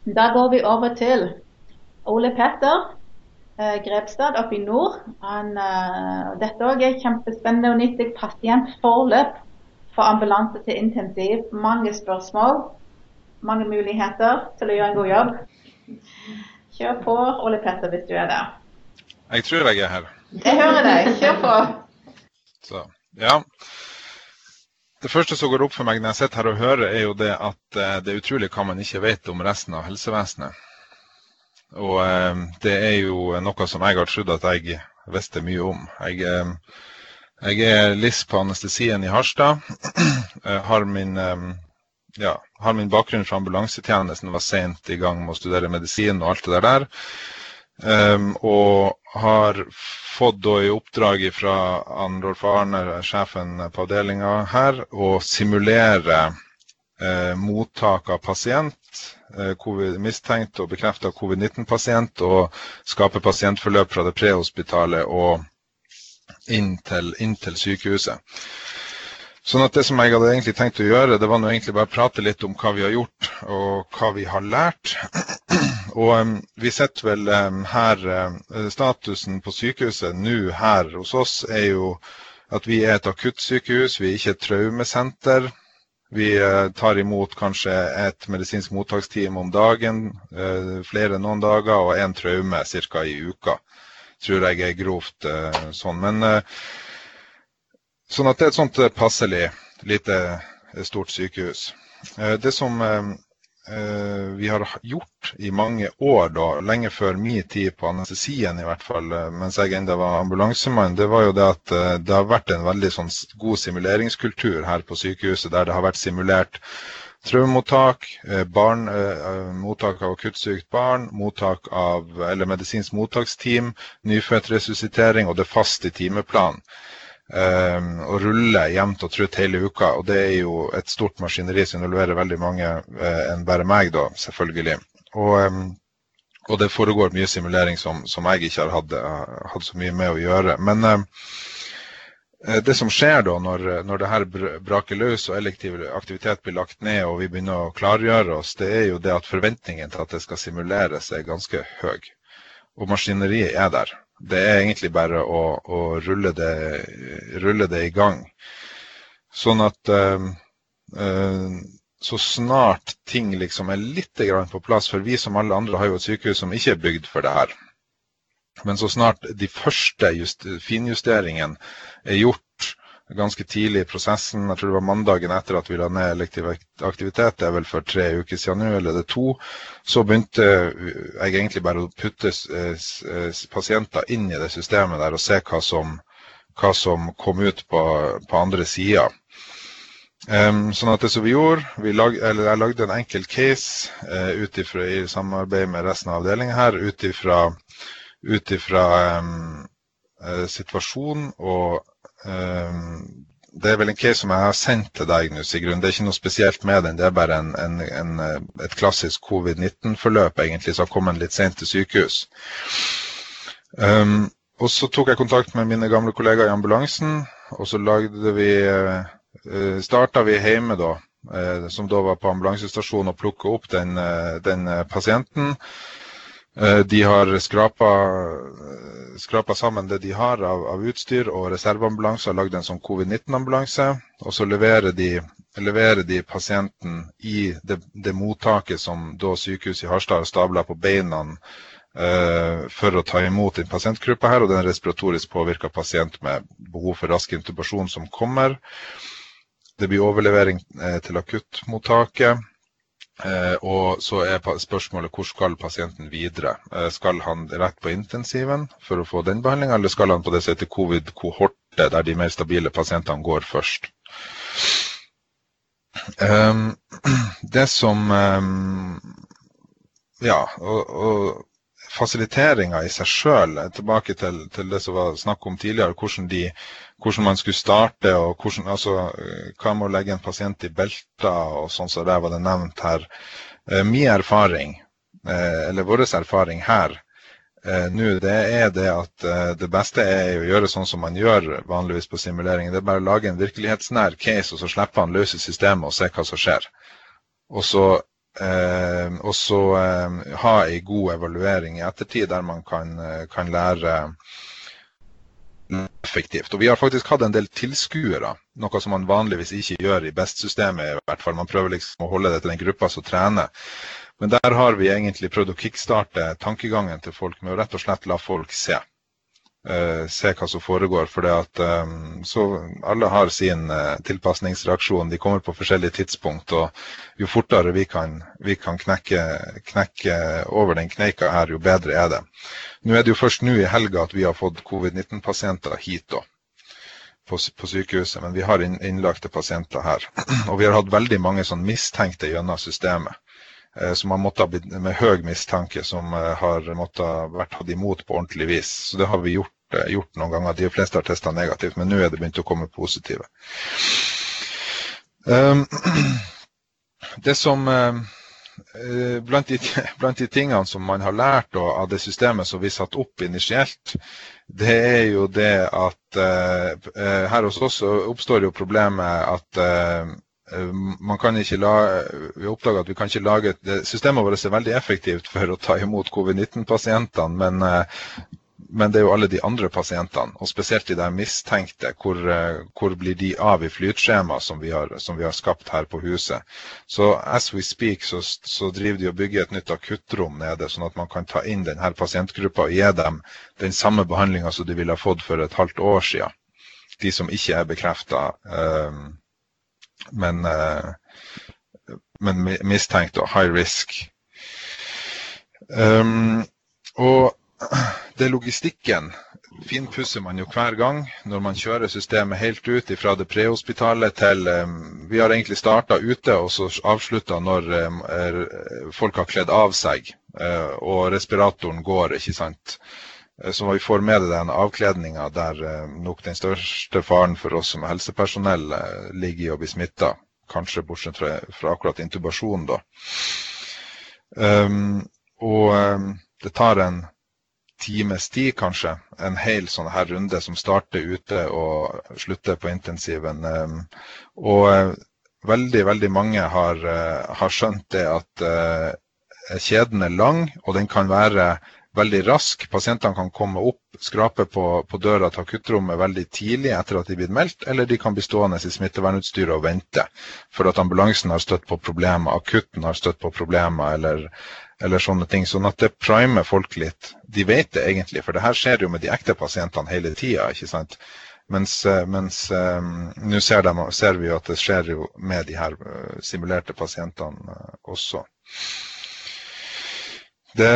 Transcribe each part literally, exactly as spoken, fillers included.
Da går vi over til Ole Petter eh, Grepstad oppe i nord. Han, eh, dette også er kjempespennende og nyttig pasientforløp for ambulanse til intensiv. Mange spørsmål, mange muligheter til å gjøre en god jobb. Kjør på, Ole Petter, hvis du er der. Jeg tror jeg er her. Jeg hører deg. Kjør på. Så, ja. Det første som går opp for meg når jeg sitter her og hører, er jo det at eh, det er utrolig hva man ikke vet om resten av helsevesenet. Og eh, det er jo noe som jeg har trodd at jeg visste mye om. Jeg, eh, jeg er Liss på anestesien i Harstad. Jeg har min, eh, ja, har min bakgrunn fra ambulansetjenesten, var sent i gang med å studere medisin og alt det der. Um, og har fått da i oppdrag fra Rolf Arne, sjefen på avdelingen her, å simulere eh, mottak av pasient, eh, COVID, mistenkt og bekreftet covid nitten pasient, og skape pasientforløp fra det prehospitale og inn til, inn til sykehuset. Sånn at det som jeg hadde egentlig tenkt å gjøre, det var nå egentlig bare prate litt om hva vi har gjort og hva vi har lært. Og um, vi setter vel um, her, uh, statusen på sykehuset nå her hos oss er jo at vi er et akuttsykehus, vi er ikke et traumesenter. Vi uh, tar imot kanskje et medisinsk mottaksteam om dagen, uh, flere noen dager, og en traume cirka i uka. Tror jeg er grovt uh, sånn. Men uh, sånn at det er et sånt passelig, lite stort sykehus. Uh, det som... Uh, Uh, vi har gjort i mange år da, lenge før min tid på anestesien i hvert fall, uh, mens jeg enda var ambulansemann, det var jo det at uh, det har vært en veldig sånn god simuleringskultur her på sykehuset, der det har vært simulert traumemottak, uh, barn, uh, mottak av akuttsykt barn, mottak av, eller medisinsk mottaksteam, nyfødt resuscitering, og det fast i timeplanen. Um, og rulle jevnt og trutt hele uka, og det er jo et stort maskineri som involverer veldig mange uh, enn bare meg da, selvfølgelig. Og, um, og det foregår mye simulering som, som jeg ikke har hatt, uh, hatt så mye med å gjøre. Men uh, det som skjer da når, når det her braker løs og elektiv aktivitet blir lagt ned og vi begynner å klargjøre oss, det er jo det at forventningen til at det skal simuleres er ganske høy. Og maskineriet er der. Det er egentlig bare å, å rulle, det, rulle det i gang. Sånn at uh, uh, så snart ting liksom er litt grann på plass, for vi som alle andre har jo et sykehus som ikke er bygd for det her. Men så snart de første just, finjusteringen er gjort ganske tidlig i prosessen, jeg tror det var mandagen etter at vi la ned elektiv aktivitet, det er vel for tre uker siden nå, eller det er to, så begynte jeg egentlig bare å putte pasienter inn i det systemet der og se hva som, hva som kom ut på, på andre siden. Um, sånn at det som vi gjorde, vi lag, eller jeg lagde en enkel case uh, utifra, i samarbeid med resten av avdelingen her, utifra, utifra um, uh, situasjon og Um, det er vel en case som jeg har sendt til deg nå, Sigrun. Det er ikke noe spesielt med den, det er bare en, en, en, et klassisk covid nitten-forløp egentlig, som har kommet litt sent til sykehus. Um, og så tok jeg kontakt med mine gamle kollegaer i ambulansen, og så lagde vi, uh, startet vi hjemme da, uh, som da var på ambulansestasjonen, og plukket opp den, uh, den uh, pasienten. De har skrapet, skrapet sammen det de har av, av utstyr og reserveambulanse, og lagd en sånn covid nitten-ambulanse, og så leverer de, leverer de pasienten i det, det mottaket som da sykehuset i Harstad har stablet på beina uh, for å ta imot en pasientgruppe her, og den respiratorisk påvirket pasient med behov for rask intubasjon som kommer. Det blir overlevering uh, til akuttmottaket. Uh, og så er spørsmålet hvor skal pasienten videre. Uh, skal han rett på intensiven for å få den behandlingen, eller skal han på det som heter covid-kohorte, der de mer stabile pasientene går først? Um, det som um, ja, og, og fasiliteringen i seg selv, tilbake til, til det som var snakk om tidligere, hvordan de hvordan man skulle starte, og hvordan, altså, hva med å legge en pasient i belter, og sånn som det var det nevnt her. Eh, min erfaring, eh, eller vår erfaring her, eh, nå, det er det at eh, det beste er å gjøre sånn som man gjør vanligvis på simulering. Det er bare å lage en virkelighetsnær case, og så slipper han løse systemet og se hva som skjer. Og så eh, og så eh, ha en god evaluering i ettertid der man kan, kan lære effektivt. Og vi har faktisk hatt en del tilskuere, noe som man vanligvis ikke gjør i BEST-systemet i hvert fall. Man prøver liksom å holde det til den gruppa som trener. Men der har vi egentlig prøvd å kickstarte tankegangen til folk med å rett og slett la folk se. Uh, se hva som foregår, for det at um, så alle har sin uh, tilpasningsreaksjon, de kommer på forskjellige tidspunkt, og jo fortere vi kan, vi kan knekke, knekke over den kneika her, jo bedre er det. Nå er det jo først nå i helga at vi har fått covid nitten pasienter hit da, på, på sykehuset, men vi har inn, innlagte pasienter her, og vi har hatt veldig mange sånn mistenkte gjennom systemet, uh, som har måttet bli med høy mistanke, som uh, har måttet vært hatt imot på ordentlig vis, så det har vi gjort gjort noen ganger. De fleste har testet negativt, men nå er det begynt å komme positive. Um, det som uh, blant, de, blant de tingene som man har lært og, av det systemet som vi satt opp initielt, det er jo det at uh, her hos oss oppstår jo problemet at uh, man kan ikke la, vi oppdager at vi kan ikke lage, det, systemet vårt er veldig effektivt for å ta imot covid nitten pasientene, men uh, Men det er jo alle de andre pasientene, og spesielt de der mistenkte, hvor, hvor blir de av i flytskjema som vi har, som vi har skapt her på huset. Så as we speak, så, så driver de og bygger et nytt akuttrom nede, sånn at man kan ta inn denne pasientgruppa og gi dem den samme behandlingen som de ville ha fått for et halvt år siden. De som ikke er bekreftet, um, men, uh, men mistenkt og high risk. Um, og det logistikken finpusser man jo hver gang når man kjører systemet helt ut fra det prehospitalet til um, vi har egentlig startet ute og så avsluttet når um, er, folk har kledd av seg uh, og respiratoren går, ikke sant? Så vi får med den avkledningen der uh, nok den største faren for oss som helsepersonell uh, ligger i å bli smittet, kanskje bortsett fra, fra akkurat intubasjon da. Um, og um, det tar en times tid kanskje, en hel sånn her runde som starter ute og slutter på intensiven. Og veldig, veldig mange har, har skjønt det at kjeden er lang, og den kan være veldig rask. Pasientene kan komme opp, skrape på, på døra til akuttrommet veldig tidlig etter at de blir meldt, eller de kan bli stående i smittevernutstyret og vente, for at ambulansen har støtt på problemer, akutten har støtt på problemer, eller eller sånne ting, sånn at det primer folk litt. De vet det egentlig, for det her skjer jo med de ekte pasientene hele tiden, ikke sant? Mens, mens um, nå ser, de, ser vi jo at det skjer jo med de her uh, simulerte pasientene uh, også. Det,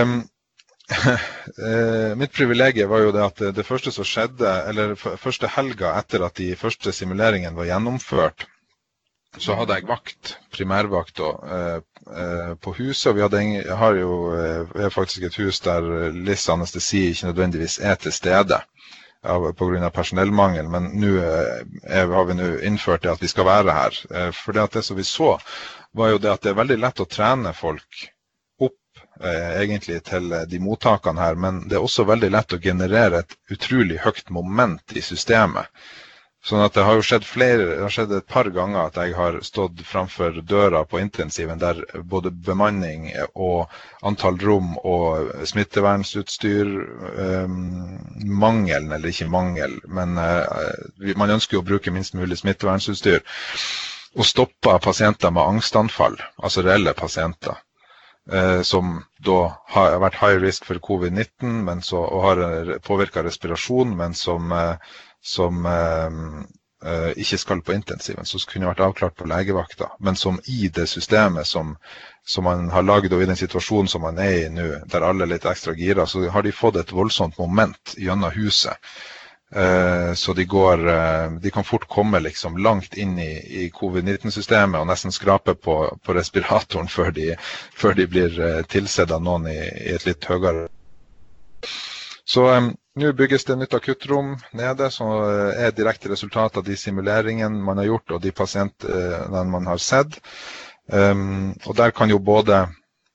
uh, mitt privilegie var jo det at det, det første som skjedde, eller første helga etter at de første simuleringene var gjennomført, så hadde jeg vakt, primærvakt og, eh, eh, på huset, og vi hadde, jeg har jo eh, vi har faktisk et hus der L I S-anestesi ikke nødvendigvis er til stede av, på grunn av personellmangel, men nå eh, har vi nå innført det at vi skal være her. Eh, for det, at det som vi så var jo det at det er veldig lett å trene folk opp eh, egentlig til de mottakene her, men det er også veldig lett å generere et utrolig høyt moment i systemet. Sånn at det har jo skjedd flere, det har skjedd et par ganger at jeg har stått framfor døra på intensiven der både bemanning og antall rom og smittevernsutstyr, um, mangelen, eller ikke mangel, men uh, man ønsker jo å bruke minst mulig smittevernsutstyr, og stoppa pasienter med angstanfall, altså reelle pasienter, uh, som da har vært high risk for covid nitten, men så, og har påvirket respirasjon, men som uh, som eh, eh, ikke skal på intensiven, som kunne vært avklart på legevakta, men som i det systemet som, som man har laget, og i den situasjonen som man er i nå, der alle er litt ekstra gira, så har de fått et voldsomt moment gjennom huset. Eh, så de, går, eh, de kan fort komme liksom langt inn i, i covid nitten-systemet og nesten skrape på, på respiratoren før de, før de blir eh, tilsett av noen i, i et litt høyere. Så um, nå bygges det nytt akuttrom nede, som er direkte resultat av de simuleringene man har gjort, og de pasientene man har sett. Um, og der kan jo både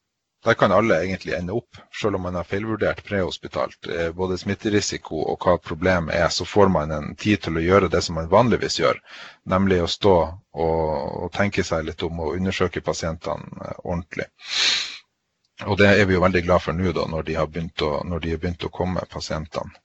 Der kan alle egentlig ende opp, selv om man har feilvurdert prehospitalt, både smitterisiko og hva problemet er, så får man en tid til å gjøre det som man vanligvis gjør, nemlig å stå og, og tenke seg litt om å undersøke pasientene ordentlig. Og det er vi jo veldig glad for nå da, når de har begynt å, når de har begynt å komme, pasientene.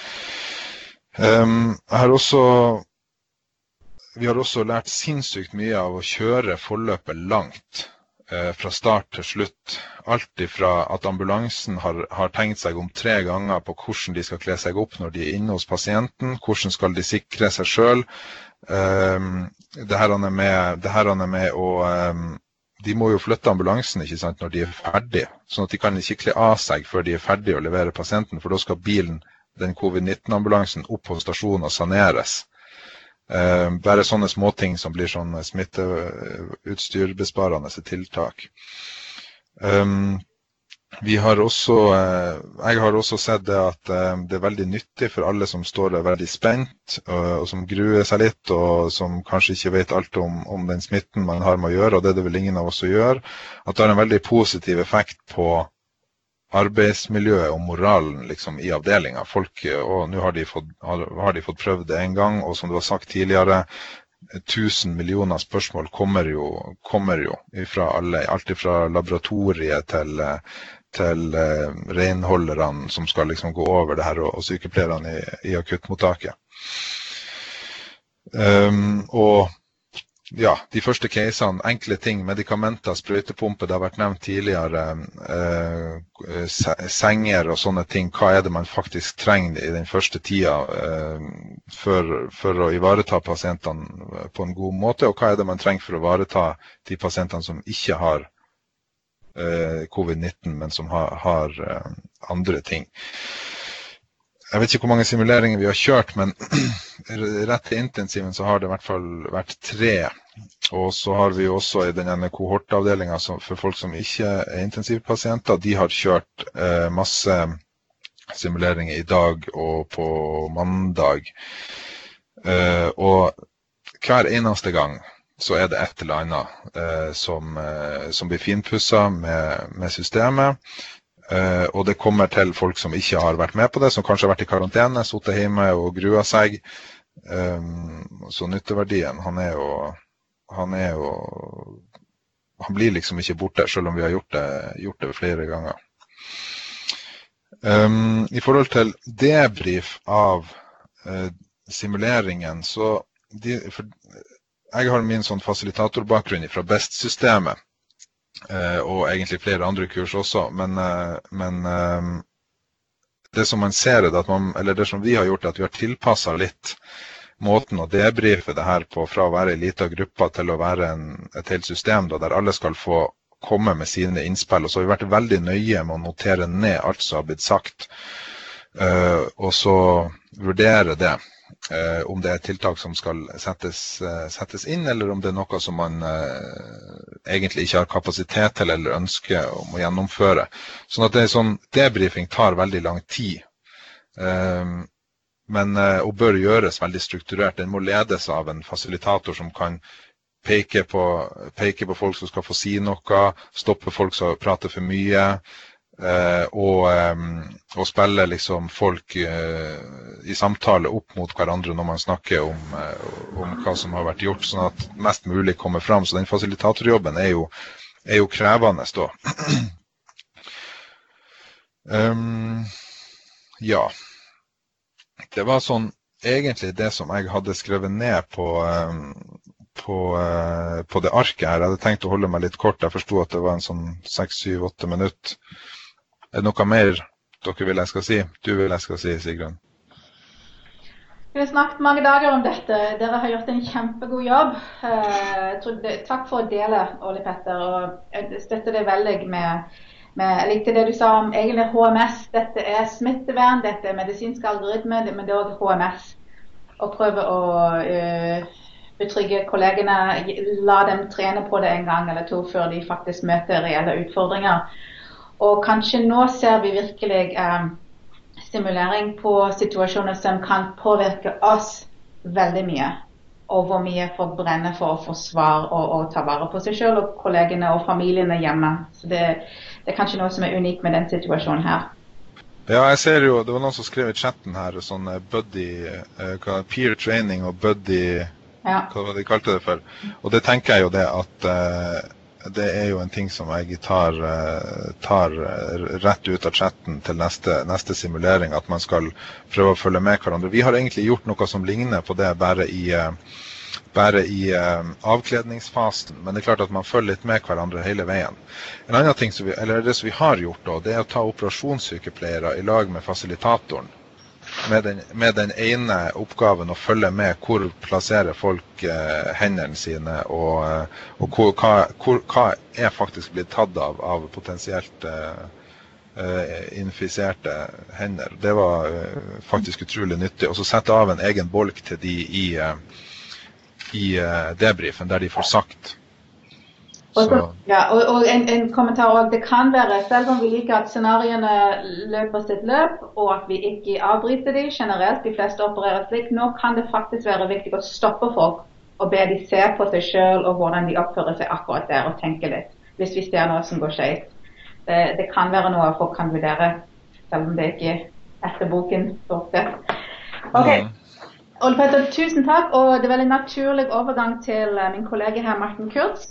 Um, jeg har også, vi har også lært sinnssykt mye av å kjøre forløpet langt, fra start til slutt. Alt ifra at ambulansen har, har tenkt seg om tre ganger på hvordan de skal kle seg opp når de er inne hos pasienten, hvordan skal de sikre seg selv. Um, det her er med, det her er med å, um, de må jo flytte ambulansen, ikke sant, når de er ferdige, sånn at de kan ikke kle av seg før de er ferdige å levere pasienten, for da skal bilen, den covid nitten ambulansen, opp på stasjonen og saneres. Uh, bare sånne småting som blir sånne smitteutstyrbesparende tiltak. Um, vi har også, uh, jeg har også sett det at uh, det er veldig nyttig for alle som står der veldig spent, uh, og som gruer seg litt, og som kanskje ikke vet alt om, om den smitten man har med å gjøre, og det er det vel ingen av oss som gjør, at det har en veldig positiv effekt på arbeidsmiljøet og moralen liksom, i avdelingen. Folk, og nå har de, fått, har, har de fått prøvd det en gang, og som det var sagt tidligere, tusen millioner spørsmål kommer jo, kommer jo fra alle, alt fra laboratoriet til, til uh, renholderne som skal liksom gå over det her, og, og sykepleierne i, i akuttmottaket. Um, og ja, de første casene, enkle ting, medikamenter, sprøytepumpe, det har vært nevnt tidligere, eh, senger og sånne ting. Hva er det man faktisk trenger i den første tida eh, for, for å ivareta pasientene på en god måte, og hva er det man trenger for å ivareta de pasientene som ikke har eh, covid nitten, men som har, har eh, andre ting. Jeg vet ikke hvor mange simuleringer vi har kjørt, men rett til intensiven så har det i hvert fall vært tre. Og så har vi også i denne kohortavdelingen for folk som ikke er intensivpasienter. De har kjørt eh, masse simuleringer i dag og på mandag. Eh, og hver eneste gang så er det et eller annet eh, som, eh, som blir finpusset med, med systemet. Uh, og det kommer til folk som ikke har vært med på det, som kanskje har vært i karantene, suttet hjemme og grua seg. Um, så nytteverdien, han er jo, han er jo, han blir liksom ikke borte, selv om vi har gjort det, gjort det flere ganger. Um, I forhold til debrief av uh, simuleringen, så de, for, jeg har min sånn fasilitatorbakgrunn fra BEST-systemet. Uh, og egentlig flere andre kurs også, men, uh, men uh, det som man ser er at man, eller det som vi har gjort er at vi har tilpasset litt måten å debrife det her på fra å være en liten gruppe til å være en, et helt system da, der alle skal få komme med sine innspill, og så har vi vært veldig nøye med å notere ned alt som har blitt sagt, uh, og så vurdere det. Uh, om det er tiltak som skal settes, uh, settes inn, eller om det er noe som man uh, egentlig ikke har kapasitet til eller ønsker om å gjennomføre. Sånn at det er sånn, debriefing tar veldig lang tid, uh, men, uh, og bør gjøres veldig strukturert. Den må ledes av en fasilitator som kan peke på, peke på folk som skal få si noe, stoppe folk som prater for mye, Uh, og, um, og spille liksom folk uh, i samtale opp mot hverandre når man snakker om, uh, om hva som har vært gjort, sånn at mest mulig kommer fram. Så den fasilitatorjobben er jo, er jo krevende da. um, ja, det var sånn egentlig det som jeg hadde skrevet ned på, um, på, uh, på det arket her. Jeg hadde tenkt å holde meg litt kort, jeg forstod at det var en sånn seks, syv, åtte minutter. Er det noe mer dere vil jeg skal si? Du vil jeg skal si, Sigrun? Vi har snakket mange dager om dette. Dere har gjort en kjempegod jobb. Jeg tror det, takk for å dele, Ole Petter. Og jeg støtter det veldig med, med jeg likte det du sa om egentlig H M S. Dette er smittevern, dette er medisinsk algoritme, men det er også H M S. Og prøve å uh, betrygge kollegene, la dem trene på det en gang eller to før de faktisk møter reelle utfordringer. Og kanskje nå ser vi virkelig eh, stimulering på situasjoner som kan påvirke oss veldig mye. Og hvor mye får brenne for å forsvare og, og ta vare på seg selv og kollegene og familiene hjemme. Så det, det er kanskje noe som er unikt med den situasjonen her. Ja, jeg ser jo, det var noen som skrev i chatten her, sånn buddy, uh, peer training og buddy, ja. Hva var det de kalte det for? Og det tenker jeg jo det at uh, det er jo en ting som jeg tar, uh, tar rett ut av chatten til neste, neste simulering, at man skal prøve å følge med hverandre. Vi har egentlig gjort noe som ligner på det bare i, uh, bare i uh, avkledningsfasen, men det er klart at man følger litt med hverandre hele veien. En annen ting som vi, eller det som vi har gjort da, det er å ta operasjonssykepleiere i lag med fasilitatoren, med den, med den ene oppgaven å følge med hvor plasserer folk uh, hendene sine, og, uh, og hvor, hva, hvor, hva er faktisk blitt tatt av, av potensielt uh, uh, infiserte hender. Det var uh, faktisk utrolig nyttig. Og så sette av en egen bolk til de i uh, i uh, debriefen, der de får sagt. Og, så, ja, og, og en, en kommentar også, det kan være, selv om vi liker at scenariene løper sitt løp, og at vi ikke avbryter de generelt, de fleste opererer slik, nå kan det faktisk være viktig å stoppe folk og be de se på seg selv og hvordan de oppfører seg akkurat der og tenke litt, hvis vi ser noe som går skjeit. Det, det kan være noe folk kan vurdere, selv om det ikke er etter boken stort sett. Ok. Mm. Ole Petter, tusen takk, og det er vel en naturlig overgang til min kollega her, Martin Kurz.